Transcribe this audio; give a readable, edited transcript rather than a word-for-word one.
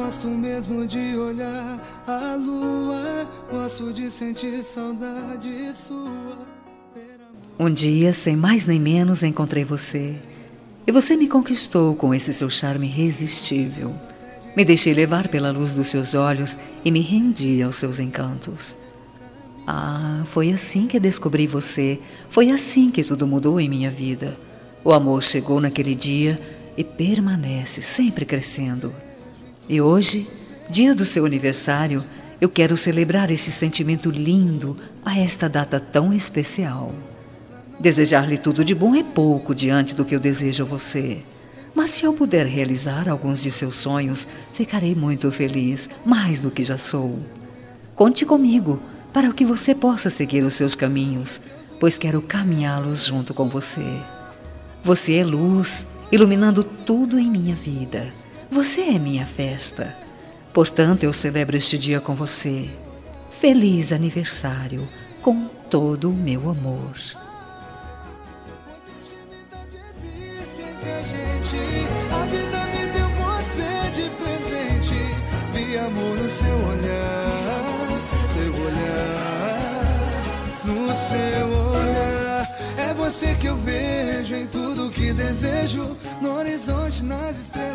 gosto mesmo de olhar a lua, gosto de sentir saudade sua. Um dia, sem mais nem menos, encontrei você. E você me conquistou com esse seu charme irresistível. Me deixei levar pela luz dos seus olhos e me rendi aos seus encantos. Ah, foi assim que descobri você. Foi assim que tudo mudou em minha vida. O amor chegou naquele dia e permanece sempre crescendo. E hoje, dia do seu aniversário, eu quero celebrar esse sentimento lindo a esta data tão especial. Desejar-lhe tudo de bom é pouco diante do que eu desejo a você. Mas se eu puder realizar alguns de seus sonhos, ficarei muito feliz, mais do que já sou. Conte comigo para que você possa seguir os seus caminhos, pois quero caminhá-los junto com você. Você é luz, iluminando tudo em minha vida. Você é minha festa. Portanto, eu celebro este dia com você. Feliz aniversário, com todo o meu amor. A vida me deu você de presente. Vi amor no seu olhar, no seu olhar. É você que eu vejo em tudo que desejo, no horizonte, nas estrelas.